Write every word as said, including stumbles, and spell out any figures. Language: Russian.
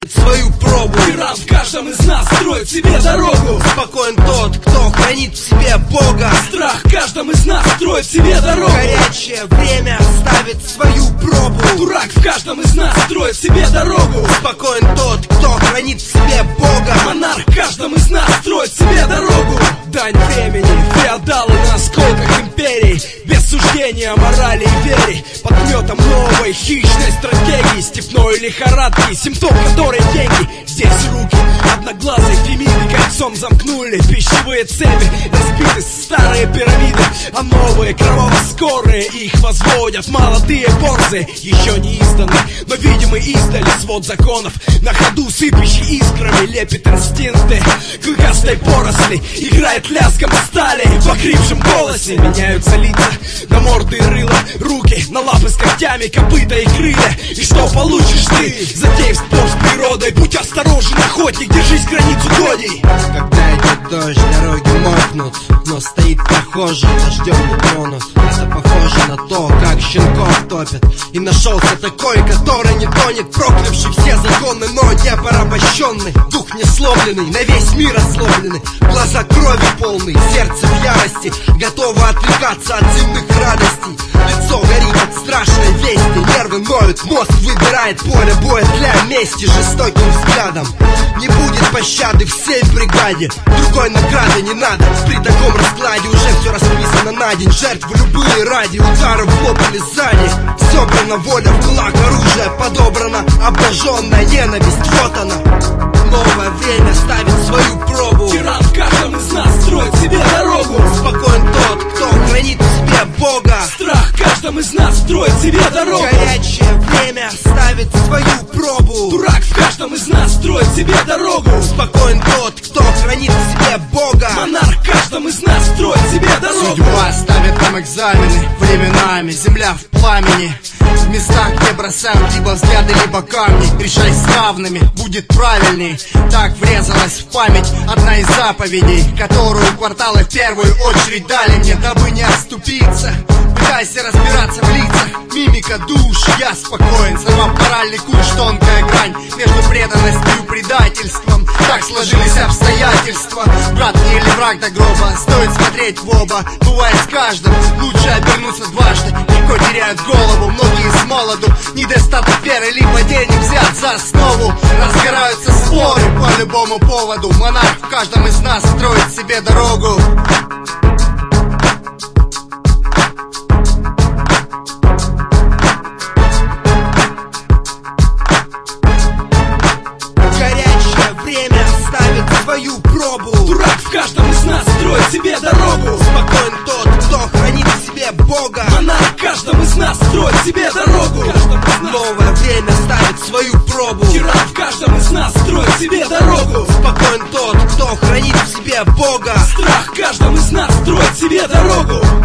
свою пробу. Тиран в каждом из нас строит себе дорогу. Спокоен тот, кто хранит в себе Бога. Страх в каждом из нас строит себе дорогу. Горячее время ставит свою пробу. Дурак в каждом из нас строит себе дорогу. Спокоен тот, кто хранит в себе Бога. Монарх в каждом из нас строит себе дорогу. Дань времени, феодалы на осколках империй. Без суждения, морали и веры. Под гнетом новой хищной стратегии. Степной лихорадки, симптом которой деньги. Здесь руки одноглазой фемиды кольцом замкнули. Пищевые цепи разбиты старые пирамиды, а новые кроваво-скорые их возводят. Молодые борзы, еще не изданы, но видимы издали свод законов. На ходу сыпящий искрами лепит инстинкты клыкастой поросли. Играет лязгом стали в охрипшем голосе. Меняются лица на морды и рыла, руки на лапы с когтями, копыта и крылья. И что получишь ты, затеяв спор с природой? Будь осторожен, охотник, держись границ угодий. Когда идет дождь, дороги мокнут, но стоит прохожий, дождем не тронут. Это похоже на то, как щенков топят. И нашелся такой, который не тонет, проклявший все законы, но не порабощенный. Дух не сломленный, на весь мир осломленный. Глаза крови полный, сердце в ярости, готово отвлекаться от земных радостей. Лицо горит от страшной вести, нервы ноют, мозг выбирает поле боя для мести. Жестоким взглядом не будет пощады всей бригаде. Другой награды не надо, при таком раскладе уже все расписано на день. Жертвы любые ради ударов в лоб или сзади. Собрана воля в кулак, оружие подобрано, обнаженная ненависть, вот она. Новое время ставит свою пробу. Тиран в каждом из нас строит себе дорогу. Спокоен тот, кто хранит в себе Бога. Страх в каждом из нас строит себе дорогу. Горячее время ставит свою пробу. Дурак в каждом из нас строит себе дорогу. Спокоен тот, кто хранит в себе Бога. Монарх в каждом из нас строит себе дорогу. Судьба ставит нам экзамены временами, земля в пламени. В местах, где бросают либо взгляды, либо камни. Решай с равными, будет правильней. Так врезалась в память одна из заповедей, которую кварталы в первую очередь дали мне, дабы не отступиться. Пытайся разбираться в лицах, мимика душ. Я спокоен, сорвав моральный куш, тонкая грань между преданностью и предательством. Так сложились обстоятельства, брат мне или враг до гроба. Стоит смотреть в оба, бывает с каждым. Лучше обернуться дважды, легко теряют голову многие с молоду. Недостаток веры, либо денег взят за основу. Разгораются споры по любому поводу. Монарх в каждом из нас строит себе дорогу. Горячее время ставит свою пробу. Дурак в каждом из нас строит себе дорогу. Спокоен тот, кто хранит в себе Бога. Монарх в каждом из нас строит себе дорогу. Новое время ставит свою пробу. Тиран в каждом из нас строит себе дорогу. Спокоен тот, кто хранит в себе Бога. Страх в каждом из нас строит себе дорогу.